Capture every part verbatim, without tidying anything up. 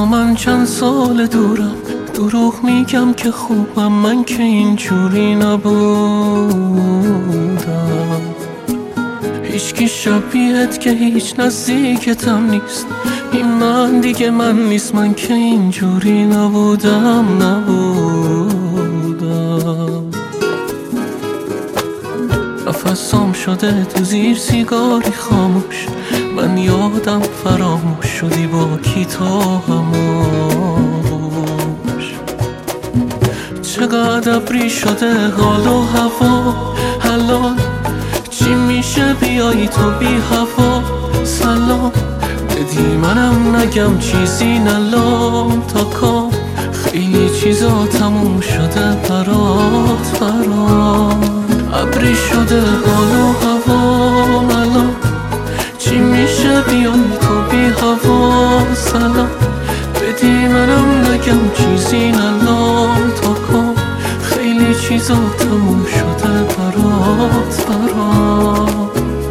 با من چند سال دورم، دروغ میگم که خوبم، من که اینجوری نبودم. هیچکی شبیهت که هیچ نزدیکتم نیست، این من دیگه من نیست، من که اینجوری نبودم نبودم. نفسام شده تو زیر سیگاری خاموش، من یادم فراموش شدی با کی تا هموش. چقدر ابری شده حال و هوا، الان چی میشه بیایی تو بی هوا؟ سلام بدی منم نگم چیزی نلام تا کام، خیلی چیزا تموم شده برات برام. ابری شده حال و هوا، الان چی میشه بیایی تو بی هوا؟ سلام بدی منم نگم چیزی نلام تا کام، خیلی چیزا تموم شده برات برام.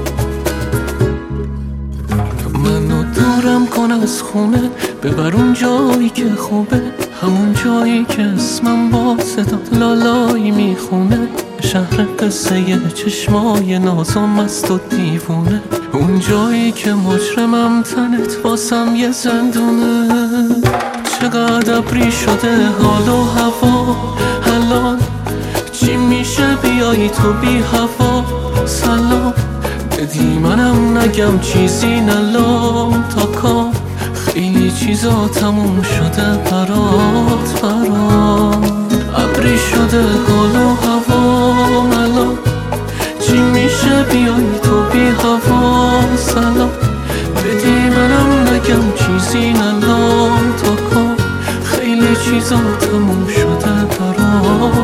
منو دورم کن از خونه، ببر اون جایی که خوبه، همون جایی که اسمم با صدا لالایی میخونه. شهر قصه چشمای نازم است و دیوونه، اون جایی که مجرمم تنت واسم یه زندونه. چقدر ابری شده حال و هوا، الان چی میشه بیایی تو بی هوا؟ سلام بدی منم نگم چیزی نلام تا کام، خیلی چیزا تموم شده برات برام. ابری شده حال و هوا، الان چی میشه بیایی تو بی هوا؟ سلام بدی منم نگم چیزی نلام تا کام، خیلی چیزا تموم شده برات